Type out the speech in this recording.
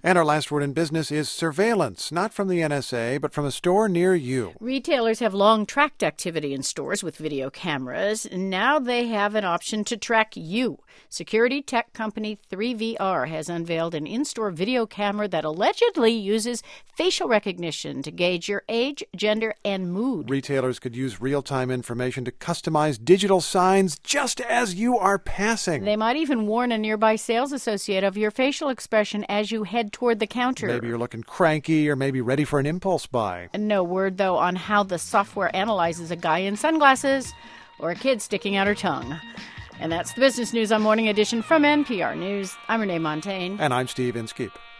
And our last word in business is surveillance, not from the NSA, but from a store near you. Retailers have long tracked activity in stores with video cameras, and now they have an option to track you. Security tech company 3VR has unveiled an in-store video camera that allegedly uses facial recognition to gauge your age, gender, and mood. Retailers could use real-time information to customize digital signs just as you are passing. They might even warn a nearby sales associate of your facial expression as you head toward the counter. Maybe you're looking cranky or maybe ready for an impulse buy. No word, though, on how the software analyzes a guy in sunglasses or a kid sticking out her tongue. And that's the business news on Morning Edition from NPR News. I'm Renee Montagne. And I'm Steve Inskeep.